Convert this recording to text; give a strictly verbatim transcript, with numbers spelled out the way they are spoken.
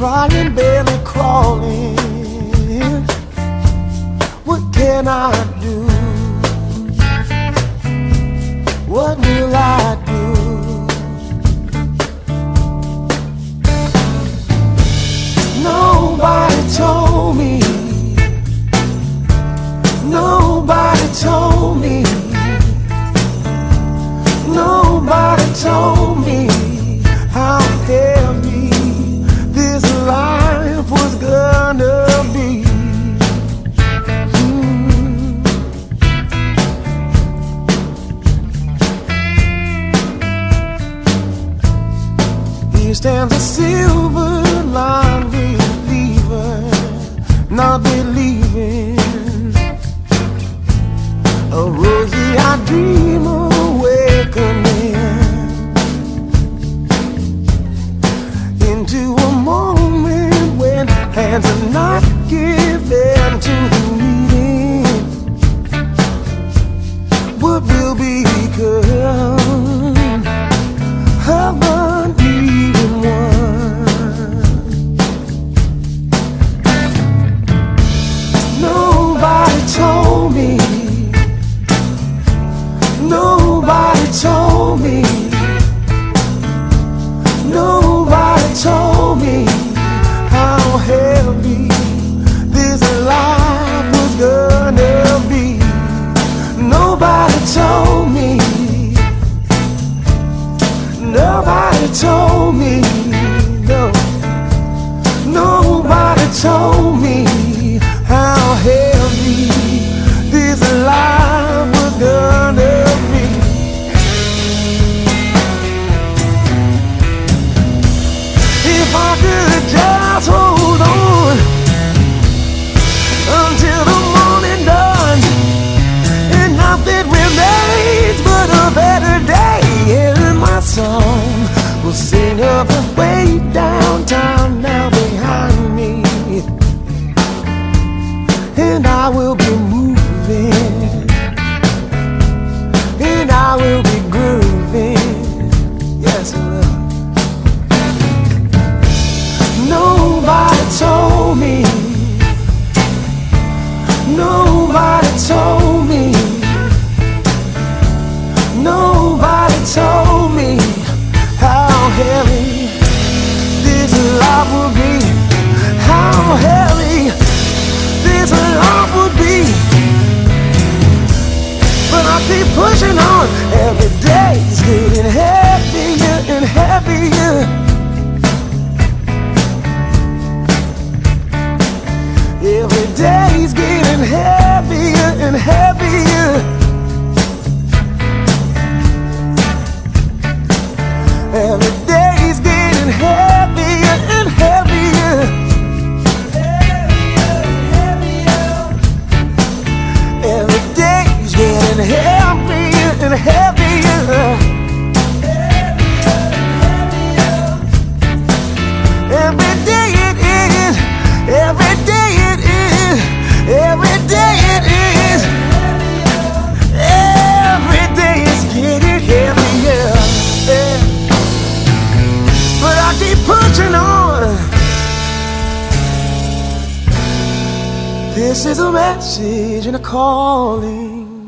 trying, barely crawling. What can I do? What will I do? Nobody told me. Nobody told me. Nobody told me how heavy this life was gonna be. Mm. Here stands a silver line believer, not believing. A rosy-eyed dream awakening into a moment when hands are not given to the needing. What will become of the needing one? Nobody told me. Nobody told me. Nobody told me how heavy this life was gonna be. Nobody told me. Nobody told me. No. Nobody told me how heavy this life was gonna be. If I could just hold on until the morning dawn, and nothing remains but a better day. And my song will sing up the way downtown now behind me, and I will be moving, and I will be grooving. Yes, I will. Nobody told me. Nobody told me. Nobody told me how heavy this life would be. How heavy this life would be. But I keep pushing on. Every day's getting heavier and heavier. Every day's getting heavier and heavier. Every day's getting heavier and heavier. Every day's getting heavier and heavier. Every day it is. Every day it is. Every day it is. Every day is getting heavier. Yeah. But I keep pushing on. This is a message and a calling.